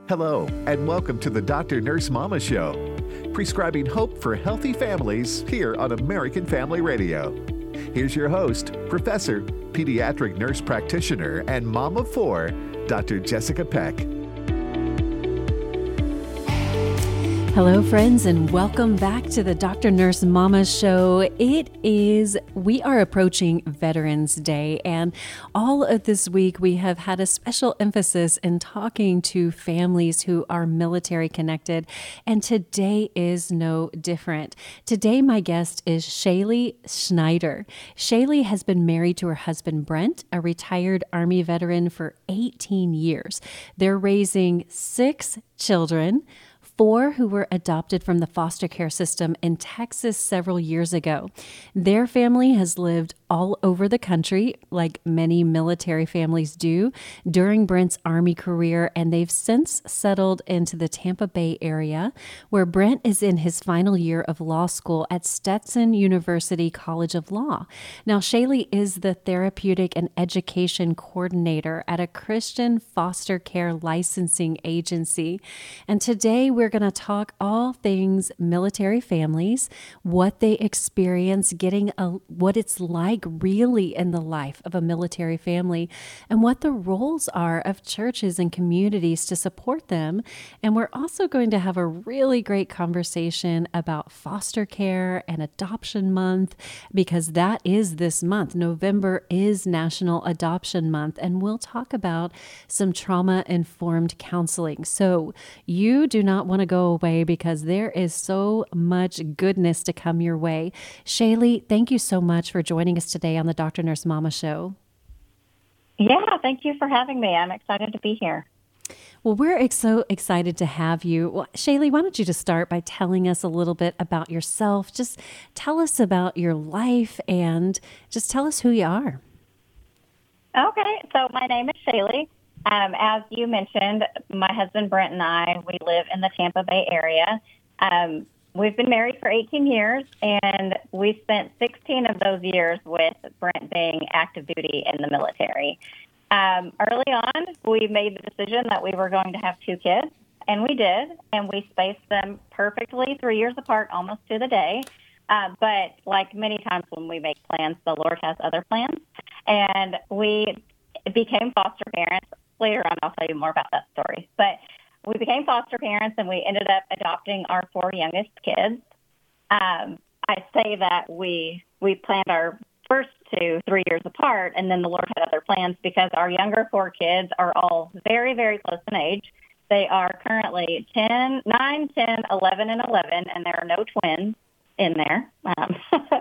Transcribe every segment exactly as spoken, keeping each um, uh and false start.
Hello, and welcome to the Doctor Nurse Mama Show, prescribing hope for healthy families here on American Family Radio. Here's your host, Professor, Pediatric Nurse Practitioner, and Mom of Four, Doctor Jessica Peck. Hello, friends, and welcome back to the Doctor Nurse Mama Show. It is, we are approaching Veterans Day, and all of this week we have had a special emphasis in talking to families who are military connected, and today is no different. Today, my guest is Shaylee Schneider. Shaylee has been married to her husband, Brent, a retired Army veteran, for eighteen years. They're raising six children, four who were adopted from the foster care system in Texas several years ago. Their family has lived all over the country, like many military families do, during Brent's Army career, and they've since settled into the Tampa Bay area, where Brent is in his final year of law school at Stetson University College of Law. Now, Shaylee is the therapeutic and education coordinator at a Christian foster care licensing agency, and today we're We're going to talk all things military families, what they experience, getting a, what it's like really in the life of a military family, and what the roles are of churches and communities to support them. And we're also going to have a really great conversation about foster care and Adoption Month, because that is this month. November is National Adoption Month, and we'll talk about some trauma-informed counseling. So you do not want to go away, because there is so much goodness to come your way. Shaylee, thank you so much for joining us today on the Doctor Nurse Mama Show. Yeah, thank you for having me. I'm excited to be here. Well, we're ex- so excited to have you. Well, Shaylee, why don't you just start by telling us a little bit about yourself? Just tell us about your life and just tell us who you are. Okay, so my name is Shaylee. Um, as you mentioned, my husband Brent and I, we live in the Tampa Bay area. Um, we've been married for eighteen years, and we spent sixteen of those years with Brent being active duty in the military. Um, early on, we made the decision that we were going to have two kids, and we did, and we spaced them perfectly three years apart, almost to the day. Uh, but like many times when we make plans, the Lord has other plans, and we became foster parents. Later on, I'll tell you more about that story. But we became foster parents, and we ended up adopting our four youngest kids. Um, I say that we we planned our first two three years apart, and then the Lord had other plans, because our younger four kids are all very, very close in age. They are currently ten, nine, ten, eleven, and eleven, and there are no twins in there. Um,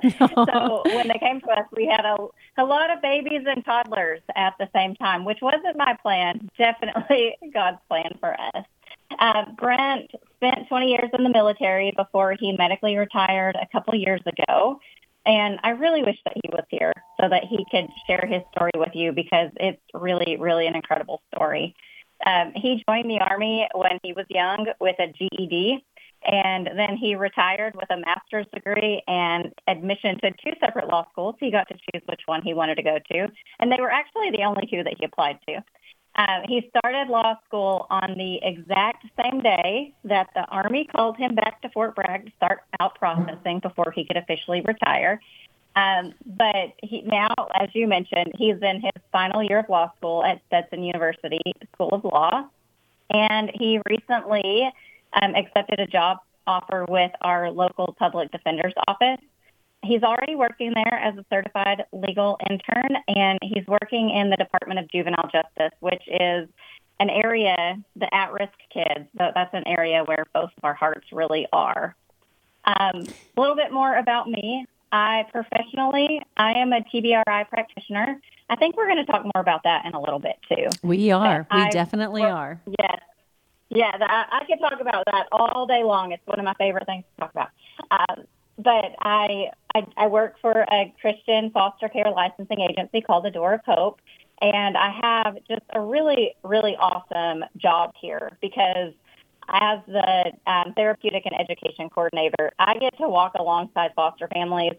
so when they came to us, we had a, a lot of babies and toddlers at the same time, which wasn't my plan, definitely God's plan for us. Uh, Brent spent twenty years in the military before he medically retired a couple years ago. And I really wish that he was here so that he could share his story with you, because it's really, really an incredible story. Um, he joined the Army when he was young with a G E D. And then he retired with a master's degree and admission to two separate law schools. He got to choose which one he wanted to go to. And they were actually the only two that he applied to. Uh, he started law school on the exact same day that the Army called him back to Fort Bragg to start out processing before he could officially retire. Um, but he, now, as you mentioned, he's in his final year of law school at Stetson University School of Law. And he recently Um, accepted a job offer with our local public defender's office. He's already working there as a certified legal intern, and he's working in the Department of Juvenile Justice, which is an area, the at-risk kids. So that's an area where both of our hearts really are. Um, a little bit more about me. I professionally, I am a T B R I practitioner. I think we're going to talk more about that in a little bit, too. We are. But we I definitely work, are. Yes. Yeah, that, I could talk about that all day long. It's one of my favorite things to talk about. Um, but I, I I work for a Christian foster care licensing agency called the Door of Hope, and I have just a really, really awesome job here, because as the um, therapeutic and education coordinator, I get to walk alongside foster families.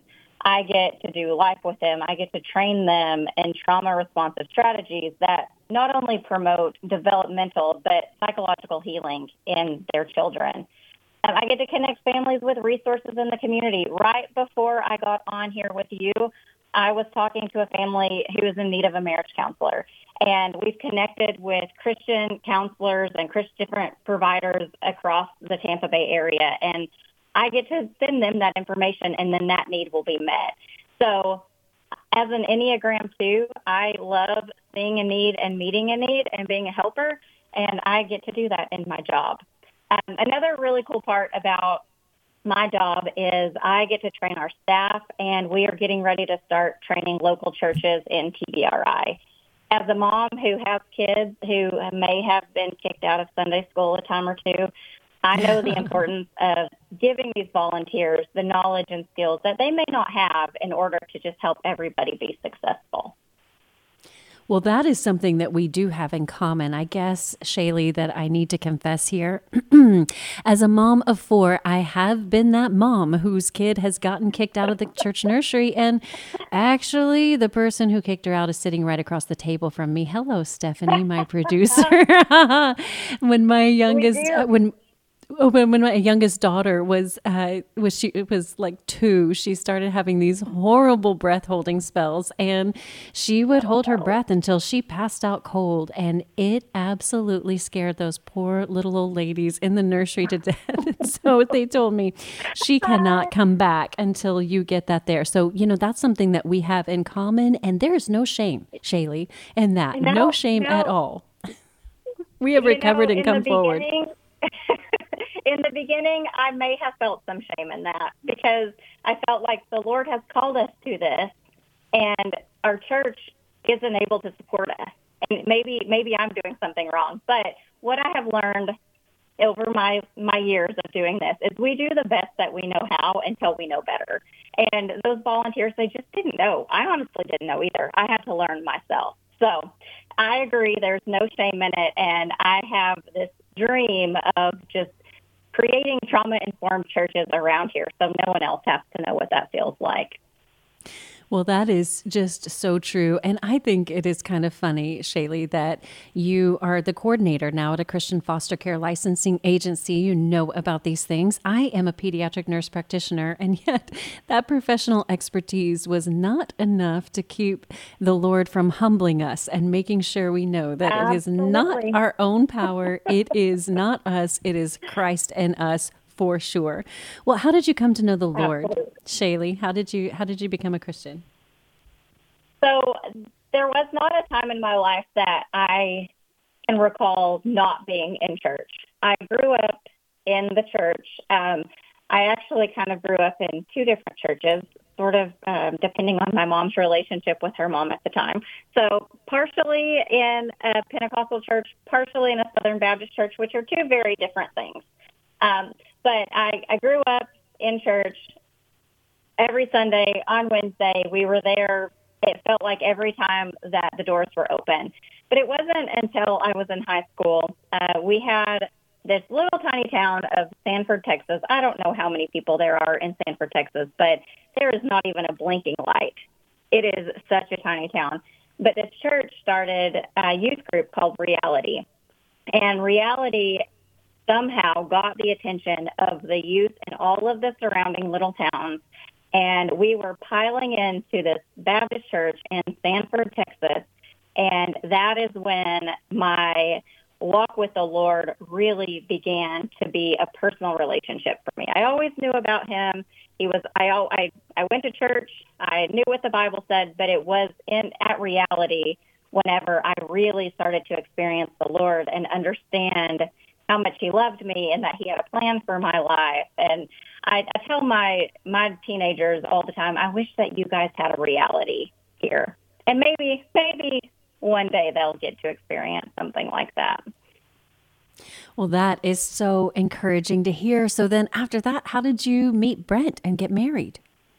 I get to do life with them. I get to train them in trauma responsive strategies that not only promote developmental but psychological healing in their children. Um, I get to connect families with resources in the community. Right before I got on here with you, I was talking to a family who is in need of a marriage counselor. And we've connected with Christian counselors and Christian different providers across the Tampa Bay area. And I get to send them that information, and then that need will be met. So as an Enneagram two, I love seeing a need and meeting a need and being a helper, and I get to do that in my job. Um, another really cool part about my job is I get to train our staff, and we are getting ready to start training local churches in T B R I. As a mom who has kids who may have been kicked out of Sunday school a time or two, I know the importance of giving these volunteers the knowledge and skills that they may not have in order to just help everybody be successful. Well, that is something that we do have in common. I guess, Shaylee, that I need to confess here. As a mom of four, I have been that mom whose kid has gotten kicked out of the church nursery. And actually, the person who kicked her out is sitting right across the table from me. Hello, Stephanie, my producer. When my youngest, uh, when Oh, when, when my youngest daughter was uh, was she it was like two, she started having these horrible breath holding spells, and she would hold her breath until she passed out cold, and it absolutely scared those poor little old ladies in the nursery to death. And so they told me she cannot come back until you get that there. So you know that's something that we have in common, and there is no shame, Shaylee, in that. No, no shame no. at all. We have you recovered know, and come forward. In the beginning, I may have felt some shame in that because I felt like the Lord has called us to this, and our church isn't able to support us. And maybe maybe I'm doing something wrong. But what I have learned over my, my years of doing this is we do the best that we know how until we know better. And those volunteers, they just didn't know. I honestly didn't know either. I had to learn myself. So I agree there's no shame in it, and I have this dream of just creating trauma-informed churches around here so no one else has to know what that feels like. Well, that is just so true. And I think it is kind of funny, Shaylee, that you are the coordinator now at a Christian foster care licensing agency. You know about these things. I am a pediatric nurse practitioner, and yet that professional expertise was not enough to keep the Lord from humbling us and making sure we know that Absolutely. It is not our own power. It is not us. It is Christ and us. For sure. Well, how did you come to know the Lord, Absolutely. Shaylee? How did you how did you become a Christian? So there was not a time in my life that I can recall not being in church. I grew up in the church. Um, I actually kind of grew up in two different churches, sort of um, depending on my mom's relationship with her mom at the time. So partially in a Pentecostal church, partially in a Southern Baptist church, which are two very different things. Um, But I, I grew up in church every Sunday. On Wednesday, we were there. It felt like every time that the doors were open. But it wasn't until I was in high school. Uh, we had this little tiny town of Sanford, Texas. I don't know how many people there are in Sanford, Texas, but there is not even a blinking light. It is such a tiny town. But this church started a youth group called Reality. And Reality somehow got the attention of the youth in all of the surrounding little towns. And we were piling into this Baptist church in Sanford, Texas. And that is when my walk with the Lord really began to be a personal relationship for me. I always knew about him. He was, I, I, I went to church. I knew what the Bible said, but it was in at Reality whenever I really started to experience the Lord and understand how much he loved me and that he had a plan for my life. And I, I tell my, my teenagers all the time, I wish that you guys had a Reality here. And maybe, maybe one day they'll get to experience something like that. Well, that is so encouraging to hear. So then after that, how did you meet Brent and get married?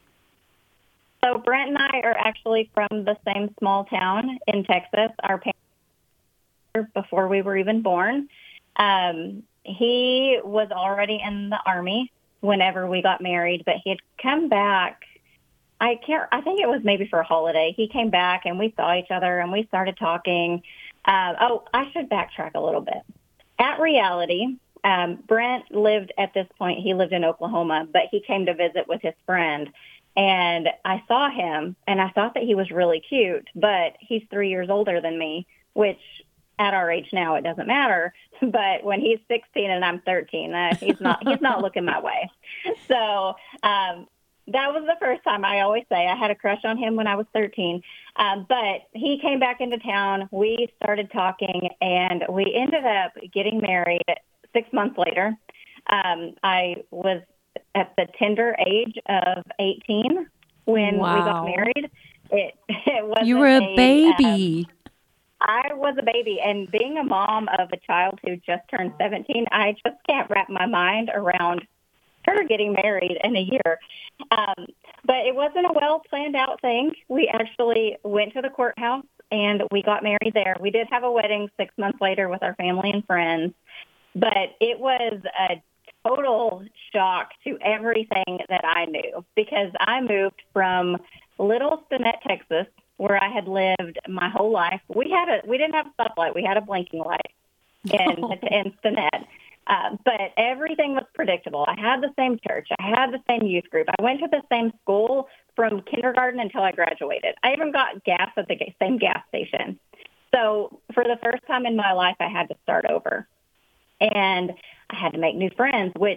So Brent and I are actually from the same small town in Texas. Our parents were before we were even born. Um, he was already in the Army whenever we got married, but he had come back I can't, I think it was maybe for a holiday. He came back and we saw each other and we started talking. Uh, oh, I should backtrack a little bit. At Reality, um, Brent lived at this point, he lived in Oklahoma, but he came to visit with his friend. And I saw him and I thought that he was really cute, but he's three years older than me, which at our age now, it doesn't matter. But when he's sixteen and I'm thirteen, uh, he's not, he's not looking my way. So, um, that was the first time. I always say I had a crush on him when I was thirteen. Um, but he came back into town. We started talking, and we ended up getting married six months later. Um, I was at the tender age of eighteen when wow. we got married. It, it wasn't You were a, a baby. Um, I was a baby, and being a mom of a child who just turned seventeen, I just can't wrap my mind around her getting married in a year. Um, but it wasn't a well-planned out thing. We actually went to the courthouse and we got married there. We did have a wedding six months later with our family and friends, but it was a total shock to everything that I knew because I moved from Little Stinnett, Texas, where I had lived my whole life. We had a, we didn't have a stoplight. We had a blinking light in, in Stinnett. Uh, but everything was predictable. I had the same church. I had the same youth group. I went to the same school from kindergarten until I graduated. I even got gas at the same gas station. So for the first time in my life, I had to start over. And I had to make new friends, which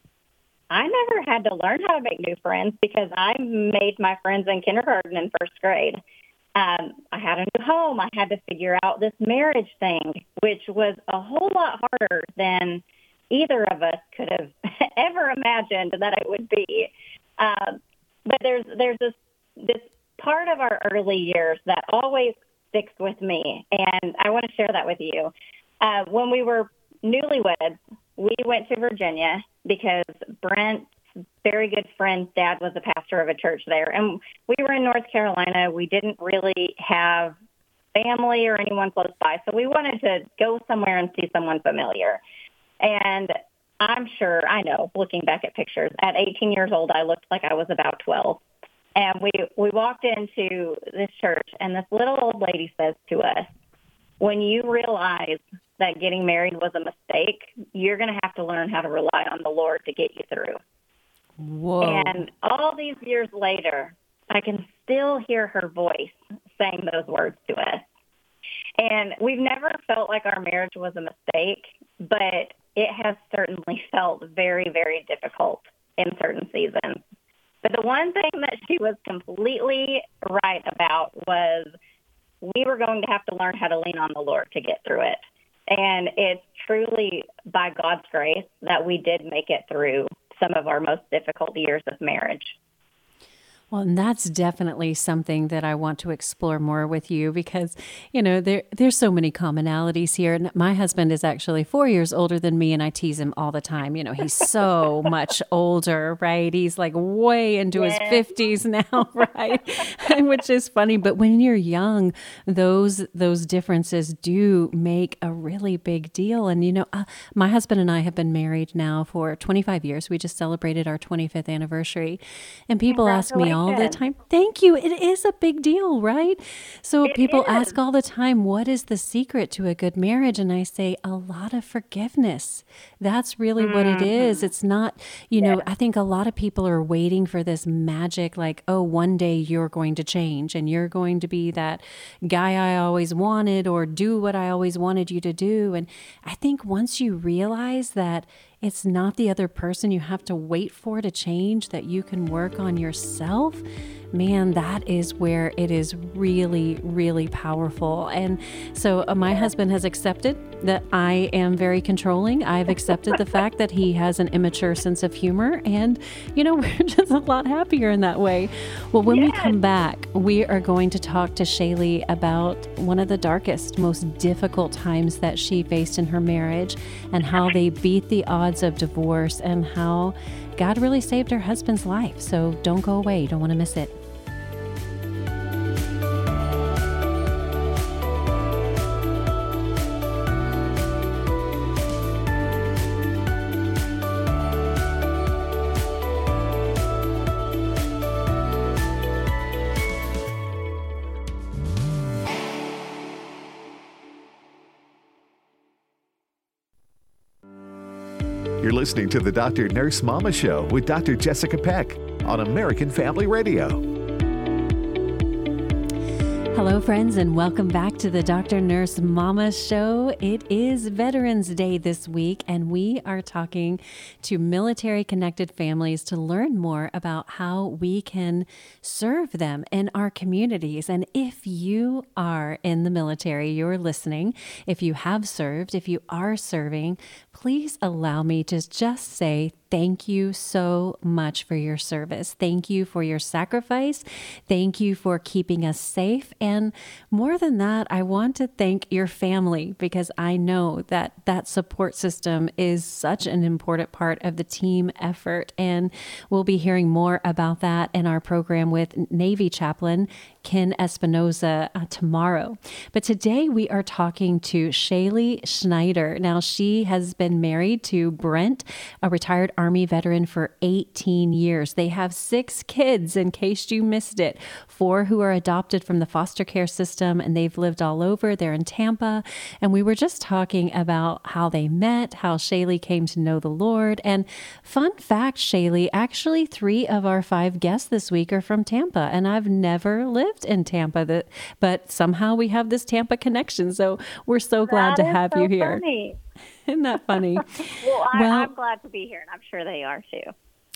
I never had to learn how to make new friends because I made my friends in kindergarten and first grade. Um, I had a new home. I had to figure out this marriage thing, which was a whole lot harder than either of us could have ever imagined that it would be. Um, but there's there's this this part of our early years that always sticks with me, and I want to share that with you. Uh, when we were newlyweds, we went to Virginia because Brent's very good friend's dad was a pastor of a church there. And we were in North Carolina. We didn't really have family or anyone close by. So we wanted to go somewhere and see someone familiar. And I'm sure, I know, looking back at pictures, at eighteen years old, I looked like I was about twelve. And we, we walked into this church, and this little old lady says to us, when you realize that getting married was a mistake, you're going to have to learn how to rely on the Lord to get you through. Whoa. And all these years later, I can still hear her voice saying those words to us. And we've never felt like our marriage was a mistake, but it has certainly felt very, very difficult in certain seasons. But the one thing that she was completely right about was we were going to have to learn how to lean on the Lord to get through it. And it's truly by God's grace that we did make it through some of our most difficult years of marriage. Well, and that's definitely something that I want to explore more with you because, you know, there there's so many commonalities here. And my husband is actually four years older than me, and I tease him all the time. You know, he's so much older, right? He's like way into yes. his fifties now, right? Which is funny. But when you're young, those those differences do make a really big deal. And, you know, uh, my husband and I have been married now for twenty-five years. We just celebrated our twenty-fifth anniversary. And people ask me all the time, thank you. It is a big deal, right? So it people is. ask all the time, what is the secret to a good marriage? And I say, a lot of forgiveness. That's really mm-hmm. what it is. It's not, you yeah. know, I think a lot of people are waiting for this magic, like, oh, one day you're going to change and you're going to be that guy I always wanted or do what I always wanted you to do. And I think once you realize that it's not the other person you have to wait for to change, that you can work on yourself, man, that is where it is really, really powerful. And so uh, my husband has accepted that I am very controlling. I've accepted the fact that he has an immature sense of humor. And, you know, we're just a lot happier in that way. Well, when yes. we come back, we are going to talk to Shaylee about one of the darkest, most difficult times that she faced in her marriage and how they beat the odds of divorce and how God really saved her husband's life. So don't go away. You don't want to miss it. You're listening to the Doctor Nurse Mama Show with Doctor Jessica Peck on American Family Radio. Hello, friends, and welcome back to the Doctor Nurse Mama Show. It is Veterans Day this week, and we are talking to military-connected families to learn more about how we can serve them in our communities. And if you are in the military, you're listening, if you have served, if you are serving, please allow me to just say thank you so much for your service. Thank you for your sacrifice. Thank you for keeping us safe. And more than that, I want to thank your family, because I know that that support system is such an important part of the team effort. And we'll be hearing more about that in our program with Navy Chaplain Ken Espinoza uh, tomorrow. But today we are talking to Shaylee Schneider. Now, she has been married to Brent, a retired Army veteran, for eighteen years. They have six kids, in case you missed it, four who are adopted from the foster care system, and they've lived all over. They're in Tampa. And we were just talking about how they met, how Shaylee came to know the Lord. And fun fact, Shaylee, actually three of our five guests this week are from Tampa, and I've never lived in Tampa, that, but somehow we have this Tampa connection. So we're so glad that to have so you here. Funny. Isn't that funny? well, I, well, I'm glad to be here, and I'm sure they are too.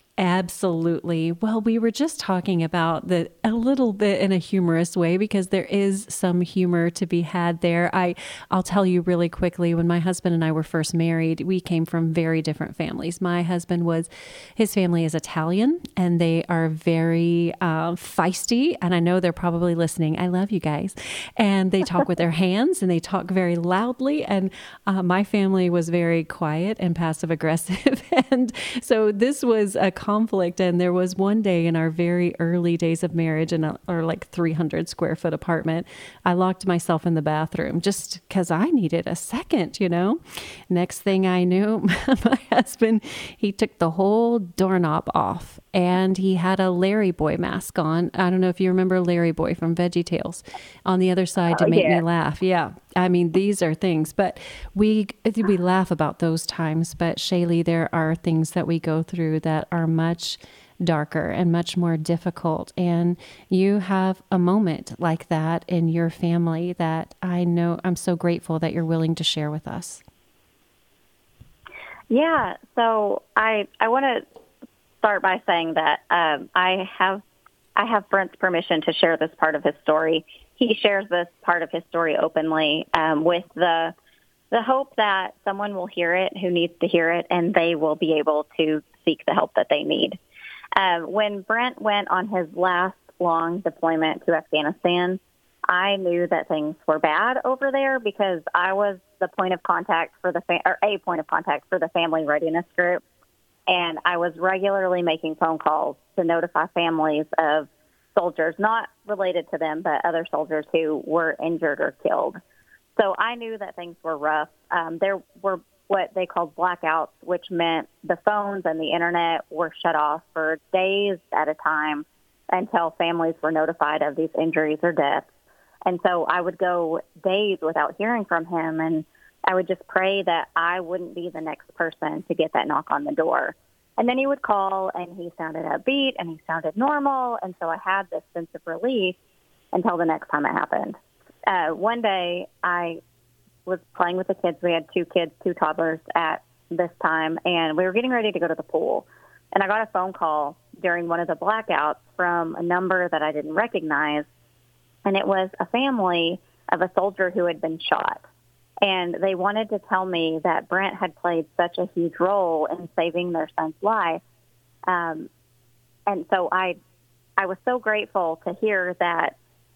Absolutely. Well, we were just talking about the a little bit in a humorous way, because there is some humor to be had there. I, I'll tell you really quickly, when my husband and I were first married, we came from very different families. My husband was, his family is Italian, and they are very uh, feisty. And I know they're probably listening. I love you guys. And they talk with their hands, and they talk very loudly. And uh, my family was very quiet and passive aggressive. And so this was a conflict. And there was one day in our very early days of marriage, in a, our like three hundred square foot apartment, I locked myself in the bathroom just because I needed a second, you know. Next thing I knew, my husband, he took the whole doorknob off, and he had a Larry Boy mask on. I don't know if you remember Larry Boy from VeggieTales, on the other side to oh, make yeah. me laugh. Yeah. I mean, these are things, but we we laugh about those times. But Shaylee, there are things that we go through that are much darker and much more difficult. And you have a moment like that in your family that I know I'm so grateful that you're willing to share with us. Yeah. So I I want to start by saying that um, I have I have Brent's permission to share this part of his story. He shares this part of his story openly, um, with the the hope that someone will hear it who needs to hear it, and they will be able to seek the help that they need. Uh, when Brent went on his last long deployment to Afghanistan, I knew that things were bad over there, because I was the point of contact for the fa- or a point of contact for the family readiness group, and I was regularly making phone calls to notify families of soldiers, not related to them, but other soldiers who were injured or killed. So I knew that things were rough. Um, there were what they called blackouts, which meant the phones and the internet were shut off for days at a time until families were notified of these injuries or deaths. And so I would go days without hearing from him, and I would just pray that I wouldn't be the next person to get that knock on the door. And then he would call, and he sounded upbeat, and he sounded normal, and so I had this sense of relief until the next time it happened. Uh, one day, I was playing with the kids. We had two kids, two toddlers at this time, and we were getting ready to go to the pool. And I got a phone call during one of the blackouts from a number that I didn't recognize, and it was a family of a soldier who had been shot. And they wanted to tell me that Brent had played such a huge role in saving their son's life. Um, and so I I was so grateful to hear that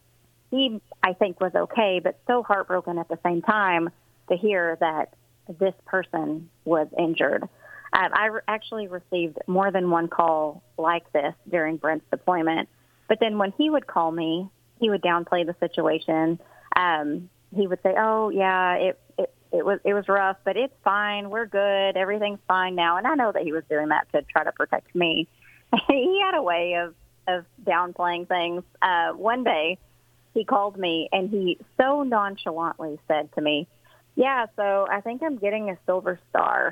he, I think, was okay, but so heartbroken at the same time to hear that this person was injured. Um, I re- actually received more than one call like this during Brent's deployment. But then when he would call me, he would downplay the situation. Um, he would say, "Oh, yeah, it, it it was it was rough, but it's fine. We're good. Everything's fine now." And I know that he was doing that to try to protect me. He had a way of of downplaying things. Uh, one day, he called me, and he so nonchalantly said to me, "Yeah, so I think I'm getting a Silver Star."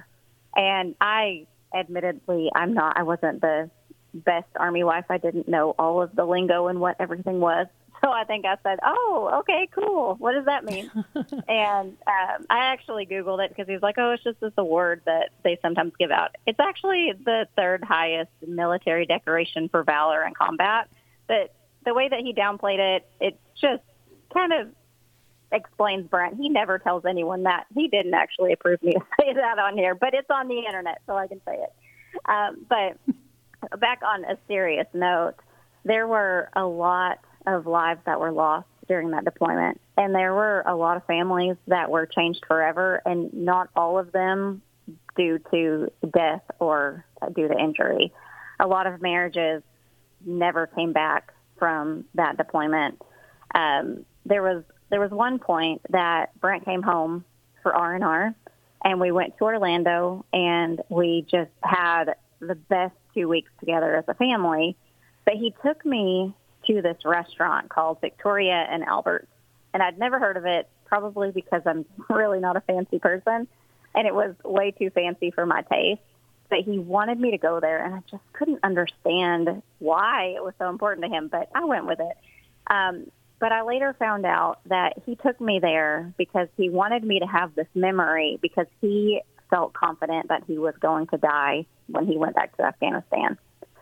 And I, admittedly, I'm not, I wasn't the best Army wife. I didn't know all of the lingo and what everything was. So I think I said, oh, okay, cool. What does that mean? and um, I actually Googled it because he was like, oh, it's just this award that they sometimes give out. It's actually the third highest military decoration for valor in combat. But the way that he downplayed it, it just kind of explains Brent. He never tells anyone that. He didn't actually approve me to say that on here, but it's on the internet, so I can say it. Um, but back on a serious note, there were a lot of lives that were lost during that deployment. And there were a lot of families that were changed forever, and not all of them due to death or due to injury. A lot of marriages never came back from that deployment. Um, there was there was one point that Brent came home for R and R, and we went to Orlando, and we just had the best two weeks together as a family. But he took me to this restaurant called Victoria and Albert. And I'd never heard of it, probably because I'm really not a fancy person. And it was way too fancy for my taste. But he wanted me to go there, and I just couldn't understand why it was so important to him. But I went with it. Um, but I later found out that he took me there because he wanted me to have this memory, because he felt confident that he was going to die when he went back to Afghanistan.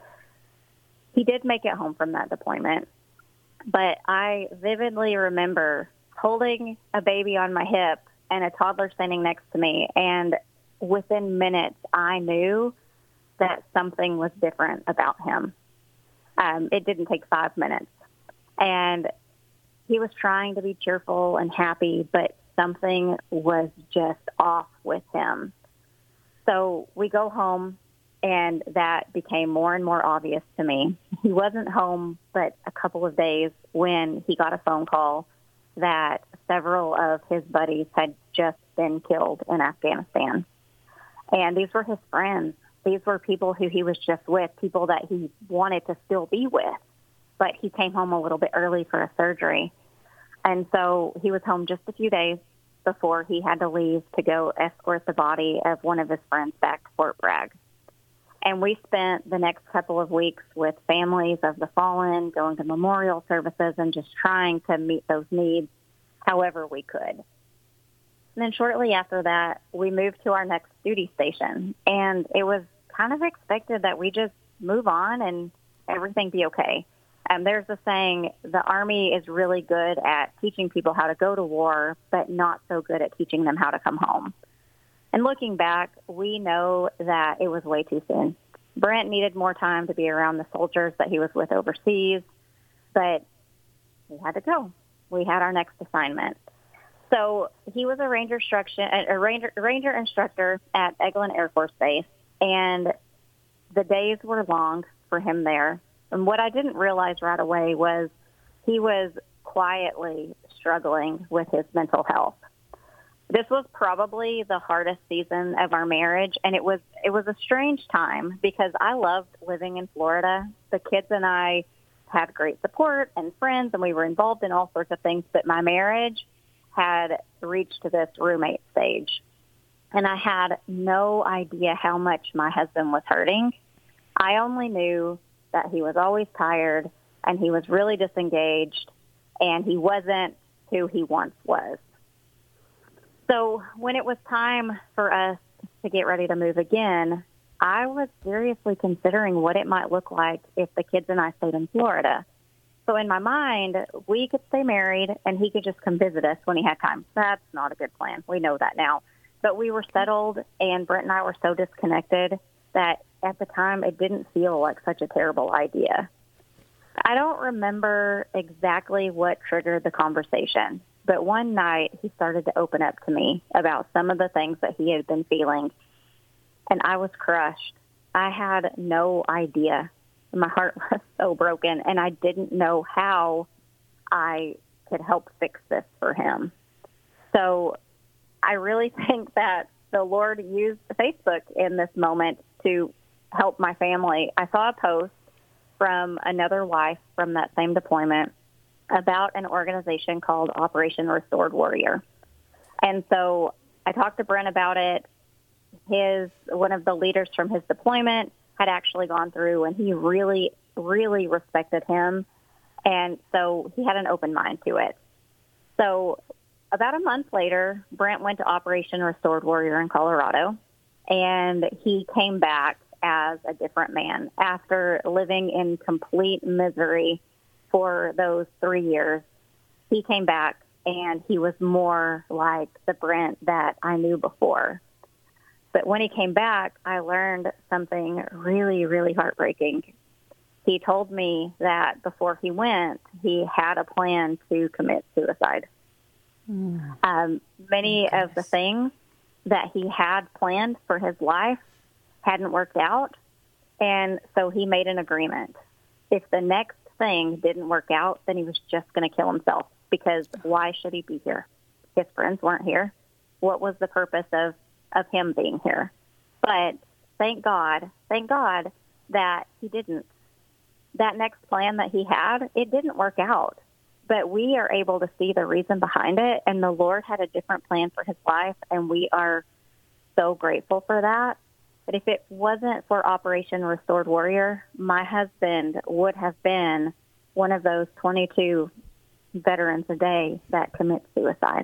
He did make it home from that deployment, but I vividly remember holding a baby on my hip and a toddler standing next to me, and within minutes, I knew that something was different about him. Um, it didn't take five minutes, and he was trying to be cheerful and happy, but something was just off with him. So we go home, and that became more and more obvious to me. He wasn't home but a couple of days when he got a phone call that several of his buddies had just been killed in Afghanistan. And these were his friends. These were people who he was just with, people that he wanted to still be with. But he came home a little bit early for a surgery. And so he was home just a few days before he had to leave to go escort the body of one of his friends back to Fort Bragg. And we spent the next couple of weeks with families of the fallen, going to memorial services, and just trying to meet those needs however we could. And then shortly after that, we moved to our next duty station. And it was kind of expected that we just move on and everything be okay. And there's a saying, the Army is really good at teaching people how to go to war, but not so good at teaching them how to come home. And looking back, we know that it was way too soon. Brent needed more time to be around the soldiers that he was with overseas, but we had to go. We had our next assignment. So he was a ranger instruction, a ranger, ranger instructor at Eglin Air Force Base, and the days were long for him there. And what I didn't realize right away was he was quietly struggling with his mental health. This was probably the hardest season of our marriage, and it was it was a strange time because I loved living in Florida. The kids and I had great support and friends, and we were involved in all sorts of things, but my marriage had reached this roommate stage, and I had no idea how much my husband was hurting. I only knew that he was always tired, and he was really disengaged, and he wasn't who he once was. So when it was time for us to get ready to move again, I was seriously considering what it might look like if the kids and I stayed in Florida. So in my mind, we could stay married and he could just come visit us when he had time. That's not a good plan. We know that now. But we were settled, and Brent and I were so disconnected that at the time it didn't feel like such a terrible idea. I don't remember exactly what triggered the conversation. But one night, he started to open up to me about some of the things that he had been feeling, and I was crushed. I had no idea. My heart was so broken, and I didn't know how I could help fix this for him. So I really think that the Lord used Facebook in this moment to help my family. I saw a post from another wife from that same deployment about an organization called Operation Restored Warrior. And so I talked to Brent about it. his one of the leaders from his deployment had actually gone through, and he really, really respected him. And so he had an open mind to it. So about a month later, Brent went to Operation Restored Warrior in Colorado, and he came back as a different man after living in complete misery for those three years. He came back, and he was more like the Brent that I knew before. But when he came back, I learned something really, really heartbreaking. He told me that before he went, he had a plan to commit suicide. Mm. Um, many oh, of the things that he had planned for his life hadn't worked out, and so he made an agreement. If the next thing didn't work out, then he was just going to kill himself, because why should he be here? His friends weren't here. What was the purpose of, of him being here? But thank God, thank God that he didn't. That next plan that he had, it didn't work out. But we are able to see the reason behind it, and the Lord had a different plan for his life, and we are so grateful for that. But if it wasn't for Operation Restored Warrior, my husband would have been one of those twenty-two veterans a day that commit suicide.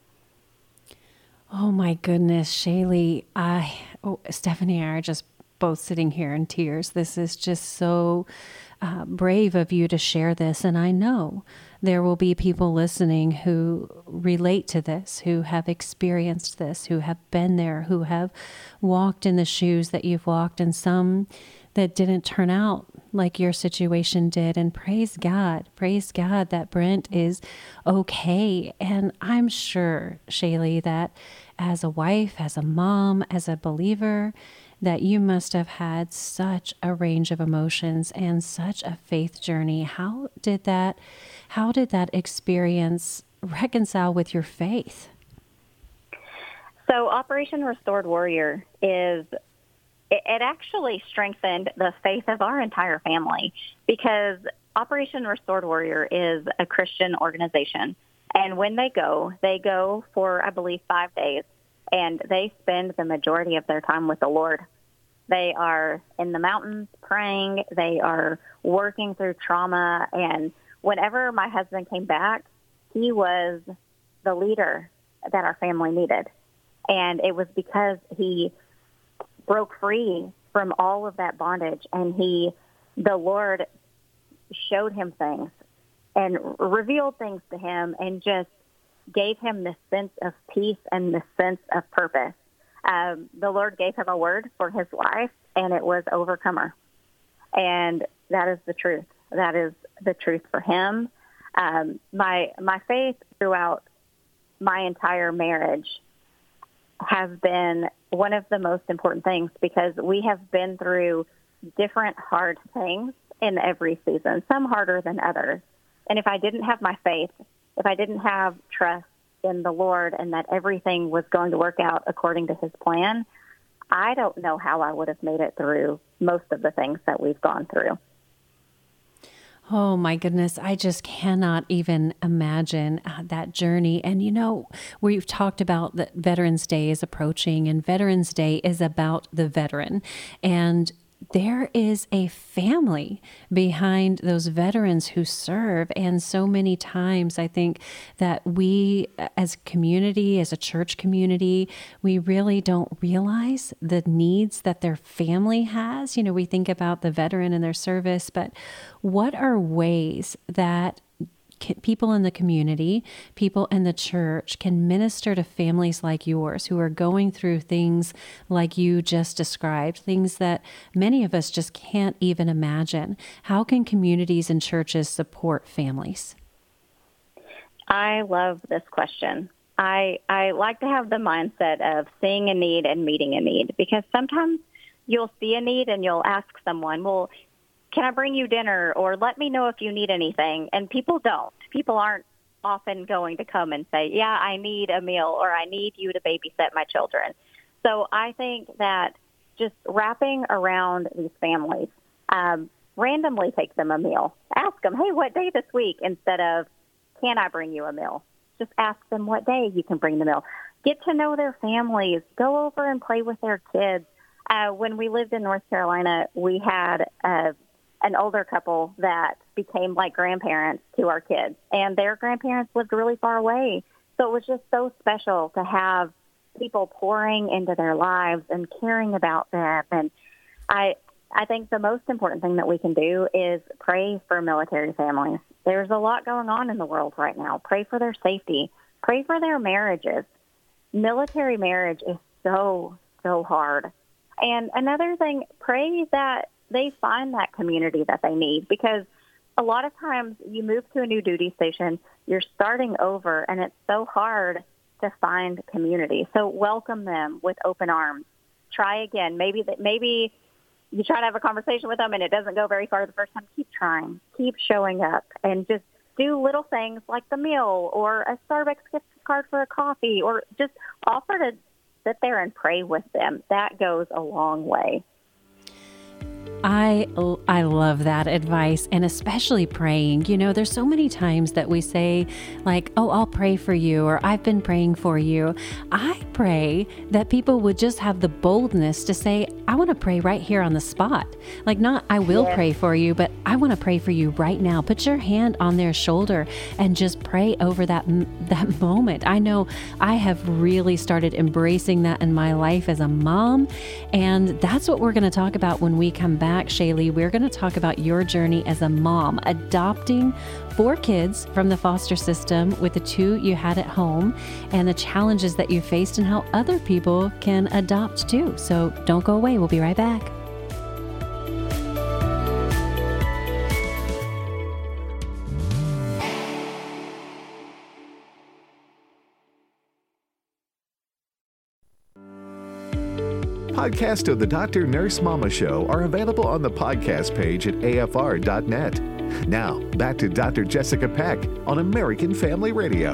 Oh, my goodness, Shaylee. I, oh, Stephanie and I are just both sitting here in tears. This is just so uh, brave of you to share this. And I know there will be people listening who relate to this, who have experienced this, who have been there, who have walked in the shoes that you've walked, and some that didn't turn out like your situation did. And praise God, praise God that Brent is okay. And I'm sure, Shaylee, that as a wife, as a mom, as a believer, that you must have had such a range of emotions and such a faith journey. How did that, how did that experience reconcile with your faith? So Operation Restored Warrior is, it, it actually strengthened the faith of our entire family, because Operation Restored Warrior is a Christian organization. And when they go, they go for, I believe, five days. And they spend the majority of their time with the Lord. They are in the mountains praying. They are working through trauma. And whenever my husband came back, he was the leader that our family needed. And it was because he broke free from all of that bondage. And he, the Lord showed him things and revealed things to him, and just gave him this sense of peace and this sense of purpose. Um, the Lord gave him a word for his life, and it was overcomer. And that is the truth. That is the truth for him. Um, my my faith throughout my entire marriage has been one of the most important things, because we have been through different hard things in every season, some harder than others. And if I didn't have my faith, if I didn't have trust in the Lord and that everything was going to work out according to his plan, I don't know how I would have made it through most of the things that we've gone through. Oh, my goodness. I just cannot even imagine uh, that journey. And, you know, we've talked about that Veterans Day is approaching, and Veterans Day is about the veteran. And there is a family behind those veterans who serve. And so many times I think that we as a community, as a church community, we really don't realize the needs that their family has. You know, we think about the veteran and their service, but what are ways that people in the community, people in the church can minister to families like yours who are going through things like you just described, things that many of us just can't even imagine? How can communities and churches support families? I love this question. I, I like to have the mindset of seeing a need and meeting a need, because sometimes you'll see a need and you'll ask someone, well, can I bring you dinner, or let me know if you need anything? And people don't. People aren't often going to come and say, yeah, I need a meal, or I need you to babysit my children. So I think that just wrapping around these families, um, randomly take them a meal. Ask them, hey, what day this week? Instead of, can I bring you a meal? Just ask them what day you can bring the meal. get to know their families, go over and play with their kids. Uh, when we lived in North Carolina, we had uh, an older couple that became like grandparents to our kids, and their grandparents lived really far away. So it was just so special to have people pouring into their lives and caring about them. And I, I think the most important thing that we can do is pray for military families. There's a lot going on in the world right now. Pray for their safety. Pray for their marriages. Military marriage is so, so hard. And another thing, pray that they find that community that they need, because a lot of times you move to a new duty station, you're starting over, and it's so hard to find community. So welcome them with open arms. Try again. Maybe that maybe you try to have a conversation with them and it doesn't go very far the first time. Keep trying. Keep showing up, and just do little things like the meal or a Starbucks gift card for a coffee, or just offer to sit there and pray with them. That goes a long way. I, I love that advice, and especially praying. You know, there's so many times that we say like, oh, I'll pray for you, or I've been praying for you. I pray that people would just have the boldness to say, I want to pray right here on the spot. Like, not I will yeah. pray for you, but I want to pray for you right now. Put your hand on their shoulder and just pray over that that moment. I know I have really started embracing that in my life as a mom, and that's what we're going to talk about when we come back. Shaylee, we're going to talk about your journey as a mom, adopting four kids from the foster system with the two you had at home, and the challenges that you faced and how other people can adopt too. So don't go away. We'll be right back. Podcasts of the Doctor Nurse Mama Show are available on the podcast page at A F R dot net. Now, back to Doctor Jessica Peck on American Family Radio.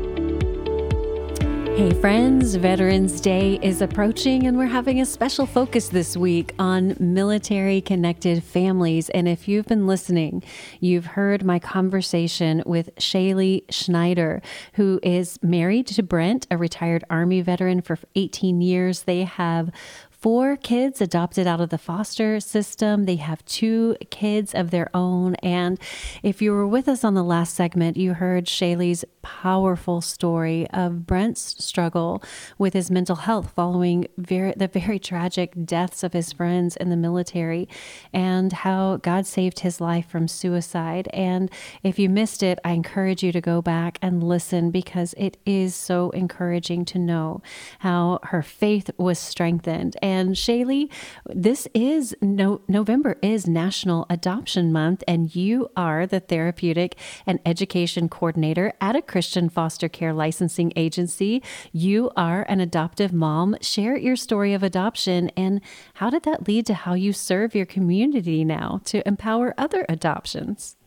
Hey friends, Veterans Day is approaching, and we're having a special focus this week on military-connected families. And if you've been listening, you've heard my conversation with Shaylee Schneider, who is married to Brent, a retired Army veteran for eighteen years. They have four kids adopted out of the foster system. They have two kids of their own. And if you were with us on the last segment, you heard Shaylee's powerful story of Brent's struggle with his mental health following very, the very tragic deaths of his friends in the military, and how God saved his life from suicide. And if you missed it, I encourage you to go back and listen, because it is so encouraging to know how her faith was strengthened. And Shaylee, this is no, November is National Adoption Month, and you are the therapeutic and education coordinator at a Christian foster care licensing agency. You are an adoptive mom. Share your story of adoption, and how did that lead to how you serve your community now to empower other adoptions?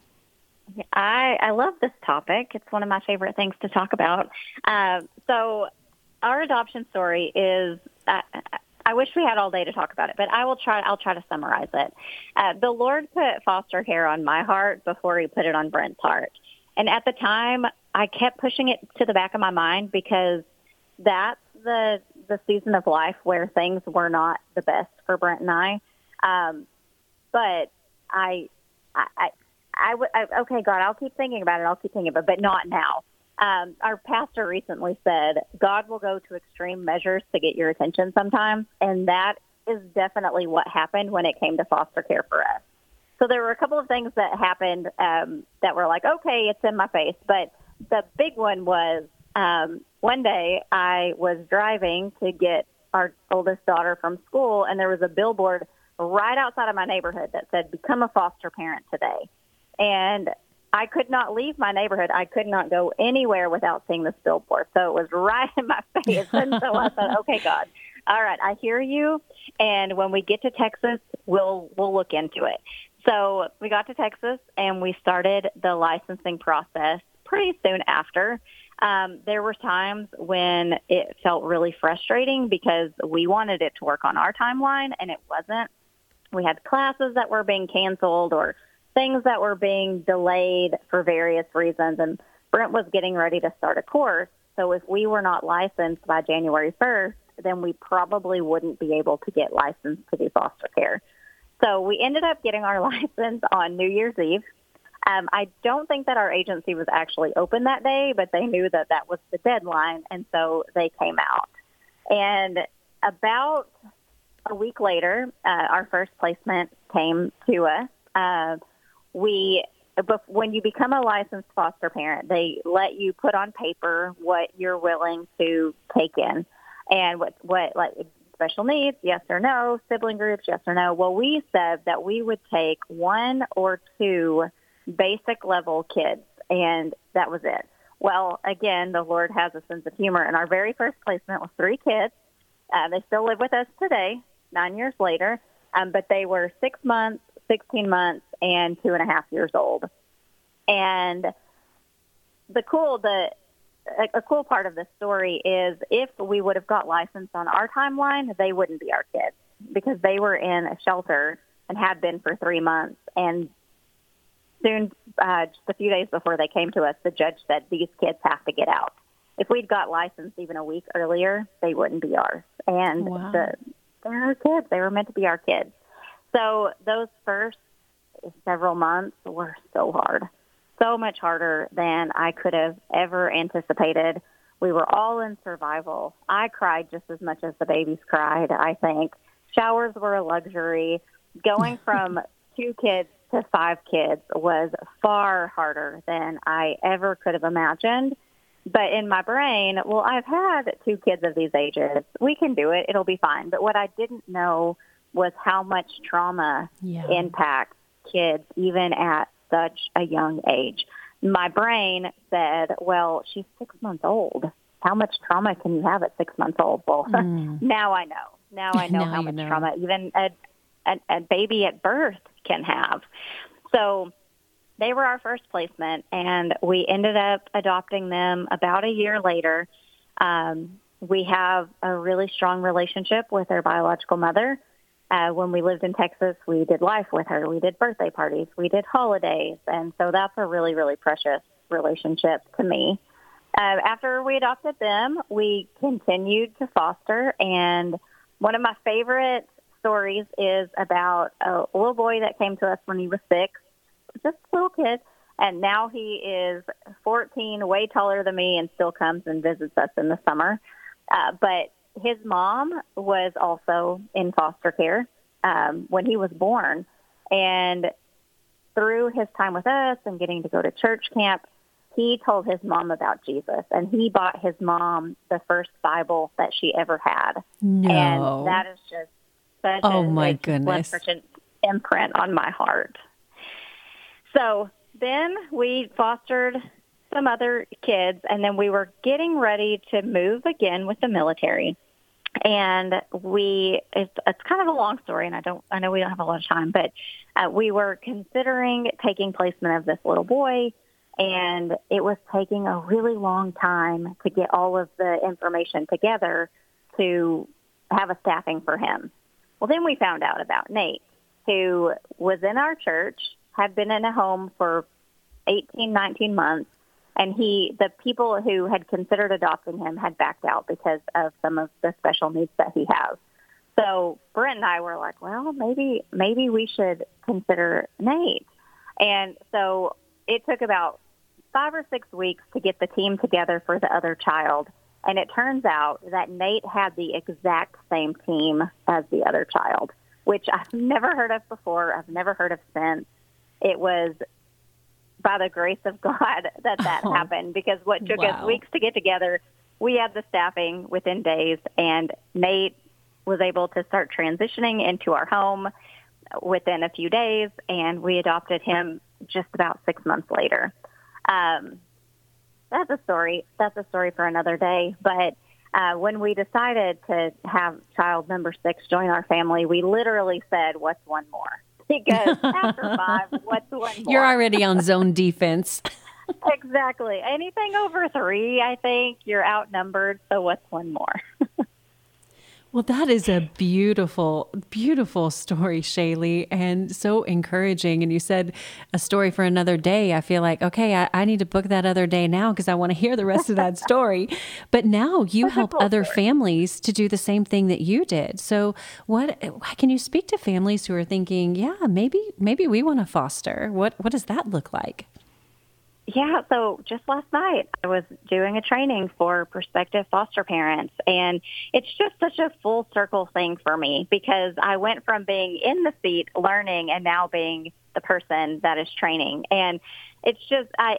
I, I love this topic. It's one of my favorite things to talk about. Uh, so our adoption story is, uh, I wish we had all day to talk about it, but I will try, I'll try to summarize it. Uh, the Lord put foster care on my heart before he put it on Brent's heart. And at the time, I kept pushing it to the back of my mind, because that's the the season of life where things were not the best for Brent and I. Um, but I, I, I, I, I, okay, God, I'll keep thinking about it. I'll keep thinking about it, but not now. Um, our pastor recently said, God will go to extreme measures to get your attention sometimes. And that is definitely what happened when it came to foster care for us. So there were a couple of things that happened um, that were like, okay, it's in my face. But the big one was um, one day I was driving to get our oldest daughter from school, and there was a billboard right outside of my neighborhood that said, become a foster parent today. And I could not leave my neighborhood. I could not go anywhere without seeing this billboard. So it was right in my face. And so I thought, okay, God, all right, I hear you. And when we get to Texas, we'll we'll look into it. So we got to Texas, and we started the licensing process pretty soon after. Um, there were times when it felt really frustrating because we wanted it to work on our timeline, and it wasn't. We had classes that were being canceled or things that were being delayed for various reasons, and Brent was getting ready to start a course. So if we were not licensed by January first, then we probably wouldn't be able to get licensed to do foster care. So we ended up getting our license on New Year's Eve. Um, I don't think that our agency was actually open that day, but they knew that that was the deadline, and so they came out. And about a week later, uh, our first placement came to us. Uh, we, when you become a licensed foster parent, they let you put on paper what you're willing to take in, and what what like special needs, yes or no, sibling groups, yes or no. Well, we said that we would take one or two basic level kids, and that was it. Well, again, the Lord has a sense of humor, and our very first placement was three kids. Uh, they still live with us today, nine years later, um, but they were six months, sixteen months, and two and a half years old. And the cool, the a, a cool part of this story is if we would have got licensed on our timeline, they wouldn't be our kids because they were in a shelter and had been for three months. And soon, uh, just a few days before they came to us, the judge said, these kids have to get out. If we'd got licensed even a week earlier, they wouldn't be ours. And wow. the, they're our kids. They were meant to be our kids. So those first several months were so hard, so much harder than I could have ever anticipated. We were all in survival. I cried just as much as the babies cried, I think. Showers were a luxury. Going from two kids to five kids was far harder than I ever could have imagined. But in my brain, well, I've had two kids of these ages. We can do it. It'll be fine. But what I didn't know was how much trauma yeah. impacts kids even at such a young age. My brain said, well, she's six months old. How much trauma can you have at six months old? Well, mm. now I know. Now I know now how much know. trauma even a, a, a baby at birth can have. So they were our first placement, and we ended up adopting them about a year later. Um, we have a really strong relationship with their biological mother. Uh, when we lived in Texas, we did life with her. We did birthday parties. We did holidays. And so that's a really, really precious relationship to me. Uh, after we adopted them, we continued to foster. And one of my favorite stories is about a little boy that came to us when he was six, just a little kid. And now he is fourteen, way taller than me, and still comes and visits us in the summer. Uh, but his mom was also in foster care um, when he was born. And through his time with us and getting to go to church camp, he told his mom about Jesus. And he bought his mom the first Bible that she ever had. No. And that is just such oh, a, my goodness. such an imprint on my heart. So then we fostered some other kids, and then we were getting ready to move again with the military. And we, it's, it's kind of a long story, and I don't, I know we don't have a lot of time, but uh, we were considering taking placement of this little boy, and it was taking a really long time to get all of the information together to have a staffing for him. Well, then we found out about Nate, who was in our church, had been in a home for eighteen, nineteen months, and he, the people who had considered adopting him had backed out because of some of the special needs that he has. So Brent and I were like, well, maybe, maybe we should consider Nate. And so it took about five or six weeks to get the team together for the other child. And it turns out that Nate had the exact same team as the other child, which I've never heard of before. I've never heard of since. It was by the grace of God that that oh, happened, because what took wow. us weeks to get together, we had the staffing within days, and Nate was able to start transitioning into our home within a few days, and we adopted him just about six months later. Um, that's a story. That's a story for another day. But uh, when we decided to have child number six join our family, we literally said, what's one more? Because after five, what's one more? You're already on zone defense. Exactly. Anything over three, I think, you're outnumbered. So what's one more? Well, that is a beautiful, beautiful story, Shaylee, and so encouraging. And you said a story for another day. I feel like, okay, I, I need to book that other day now because I want to hear the rest of that story. But now you That's a help cool other story. families to do the same thing that you did. So what can you speak to families who are thinking, yeah, maybe maybe we want to foster? What what does that look like? Yeah, so just last night I was doing a training for prospective foster parents, and it's just such a full circle thing for me because I went from being in the seat learning and now being the person that is training. And it's just, I,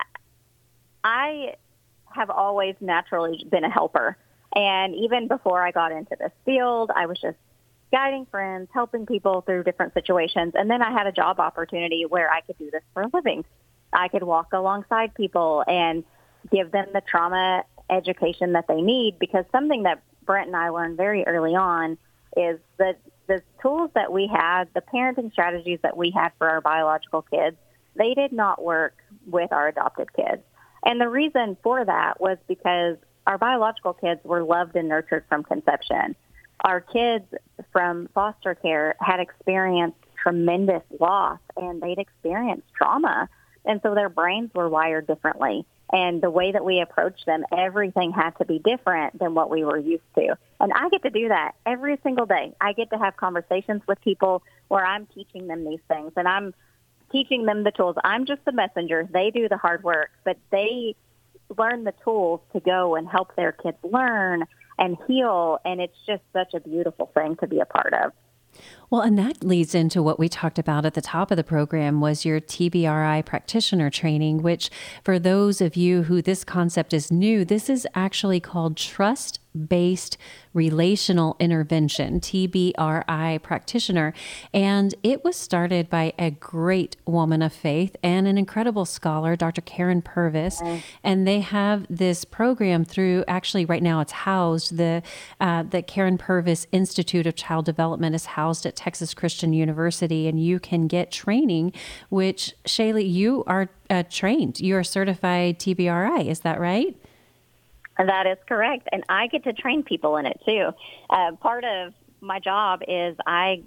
I have always naturally been a helper. And even before I got into this field, I was just guiding friends, helping people through different situations. And then I had a job opportunity where I could do this for a living. I could walk alongside people and give them the trauma education that they need, because something that Brent and I learned very early on is that the tools that we had, the parenting strategies that we had for our biological kids, they did not work with our adopted kids. And the reason for that was because our biological kids were loved and nurtured from conception. Our kids from foster care had experienced tremendous loss, and they'd experienced trauma. And so their brains were wired differently. And the way that we approached them, everything had to be different than what we were used to. And I get to do that every single day. I get to have conversations with people where I'm teaching them these things, and I'm teaching them the tools. I'm just the messenger. They do the hard work, but they learn the tools to go and help their kids learn and heal. And it's just such a beautiful thing to be a part of. Well, and that leads into what we talked about at the top of the program was your T B R I practitioner training, which for those of you who this concept is new, this is actually called trust-based relational intervention, T B R I practitioner. And it was started by a great woman of faith and an incredible scholar, Doctor Karen Purvis. Okay. And they have this program through, actually right now it's housed, the, uh, the Karen Purvis Institute of Child Development is housed at Texas Christian University, and you can get training, which, Shaylee, you are uh, trained. You are certified T B R I. Is that right? That is correct. And I get to train people in it too. Uh, part of my job is I,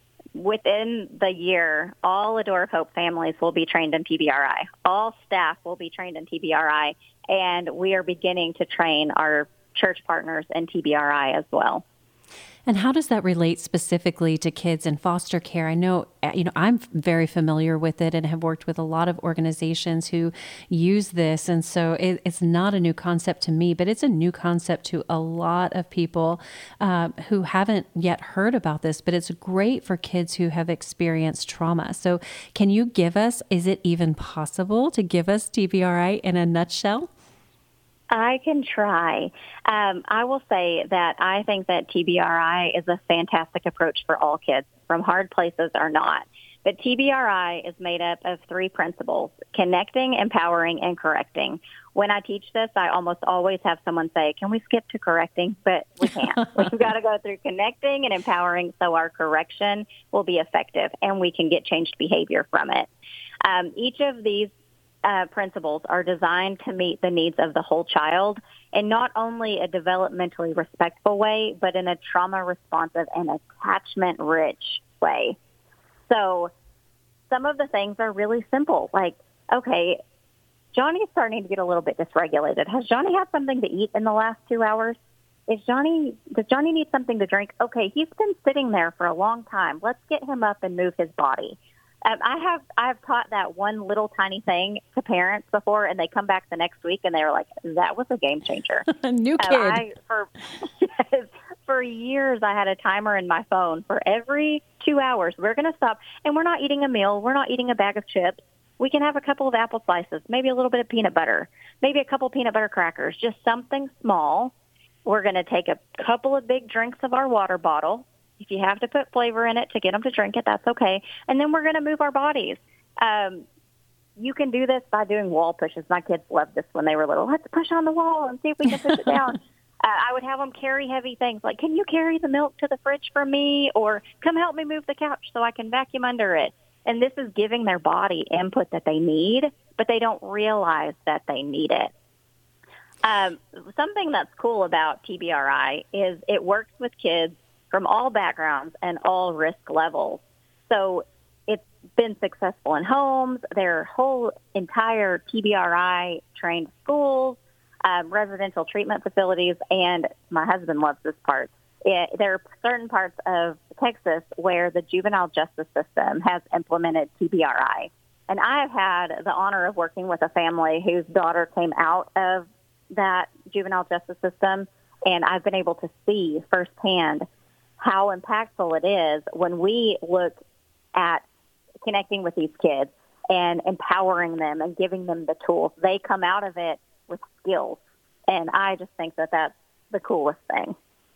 within the year, all Adore of Hope families will be trained in T B R I. All staff will be trained in T B R I. And we are beginning to train our church partners in T B R I as well. And how does that relate specifically to kids in foster care? I know, you know, I'm very familiar with it and have worked with a lot of organizations who use this. And so it, it's not a new concept to me, but it's a new concept to a lot of people uh, who haven't yet heard about this. But it's great for kids who have experienced trauma. So can you give us, is it even possible to give us T B R I in a nutshell? I can try. Um, I will say that I think that T B R I is a fantastic approach for all kids, from hard places or not. But T B R I is made up of three principles: connecting, empowering, and correcting. When I teach this, I almost always have someone say, can we skip to correcting? But we can't. We've got to go through connecting and empowering so our correction will be effective and we can get changed behavior from it. Um, each of these Uh, principles are designed to meet the needs of the whole child in not only a developmentally respectful way, but in a trauma-responsive and attachment-rich way. So some of the things are really simple, like, okay, Johnny's starting to get a little bit dysregulated. Has Johnny had something to eat in the last two hours? Is Johnny, does Johnny need something to drink? Okay, he's been sitting there for a long time. Let's get him up and move his body. Um, I have I've taught that one little tiny thing to parents before, and they come back the next week and they were like, "That was a game changer." A new kid. Um, I, for yes, for years, I had a timer in my phone for every two hours. We're going to stop, and we're not eating a meal. We're not eating a bag of chips. We can have a couple of apple slices, maybe a little bit of peanut butter, maybe a couple of peanut butter crackers, just something small. We're going to take a couple of big drinks of our water bottle. If you have to put flavor in it to get them to drink it, that's okay. And then we're going to move our bodies. Um, you can do this by doing wall pushes. My kids loved this when they were little. Let's push on the wall and see if we can push it down. Uh, I would have them carry heavy things like, can you carry the milk to the fridge for me? Or come help me move the couch so I can vacuum under it. And this is giving their body input that they need, but they don't realize that they need it. Um, something that's cool about T B R I is it works with kids from all backgrounds and all risk levels. So it's been successful in homes. There are whole entire T B R I trained schools, um, residential treatment facilities, and my husband loves this part. It, there are certain parts of Texas where the juvenile justice system has implemented T B R I. And I've had the honor of working with a family whose daughter came out of that juvenile justice system, and I've been able to see firsthand how impactful it is when we look at connecting with these kids and empowering them and giving them the tools. They come out of it with skills, and I just think that that's the coolest thing.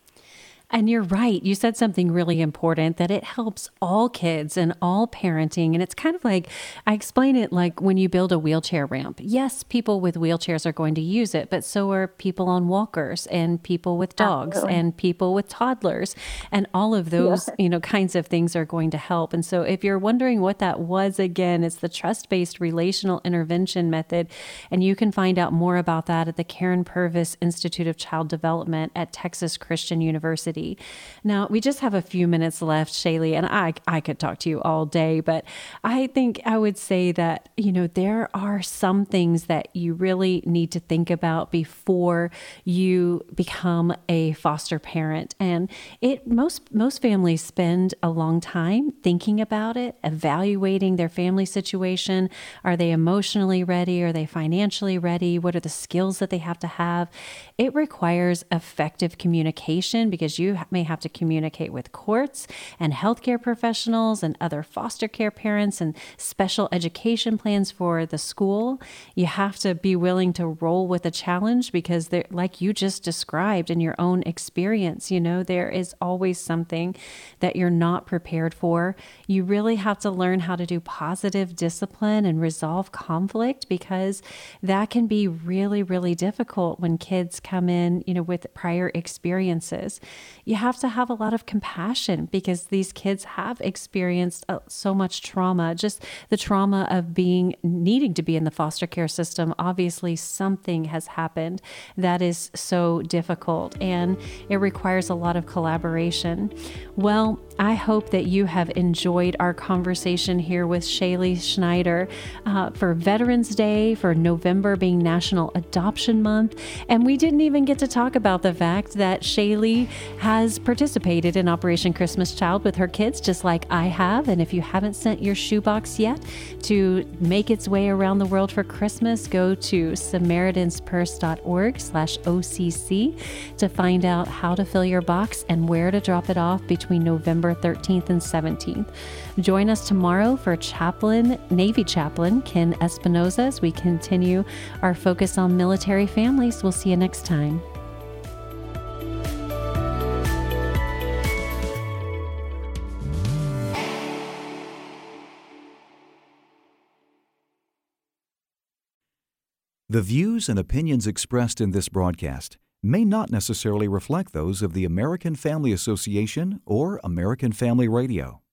And you're right. You said something really important, that it helps all kids and all parenting. And it's kind of like, I explain it like when you build a wheelchair ramp. Yes, people with wheelchairs are going to use it, but so are people on walkers and people with dogs Absolutely. And people with toddlers. And all of those, yeah. you know, kinds of things are going to help. And so if you're wondering what that was, again, it's the trust-based relational intervention method. And you can find out more about that at the Karen Purvis Institute of Child Development at Texas Christian University. Now, we just have a few minutes left, Shaylee, and I I could talk to you all day, but I think I would say that, you know, there are some things that you really need to think about before you become a foster parent. And it most most families spend a long time thinking about it, evaluating their family situation. Are they emotionally ready? Are they financially ready? What are the skills that they have to have? It requires effective communication, because you You may have to communicate with courts and healthcare professionals and other foster care parents and special education plans for the school. You have to be willing to roll with the challenge, because they're, like you just described in your own experience, you know, there is always something that you're not prepared for. You really have to learn how to do positive discipline and resolve conflict, because that can be really, really difficult when kids come in, you know, with prior experiences. You have to have a lot of compassion, because these kids have experienced uh, so much trauma, just the trauma of being, needing to be in the foster care system. Obviously, something has happened that is so difficult, and it requires a lot of collaboration. Well, I hope that you have enjoyed our conversation here with Shaylee Schneider uh, for Veterans Day, for November being National Adoption Month. And we didn't even get to talk about the fact that Shaylee has participated in Operation Christmas Child with her kids, just like I have. And if you haven't sent your shoebox yet to make its way around the world for Christmas, go to SamaritansPurse.org slash OCC to find out how to fill your box and where to drop it off between November thirteenth and seventeenth. Join us tomorrow for Chaplain, Navy Chaplain Ken Espinoza, as we continue our focus on military families. We'll see you next time. The views and opinions expressed in this broadcast may not necessarily reflect those of the American Family Association or American Family Radio.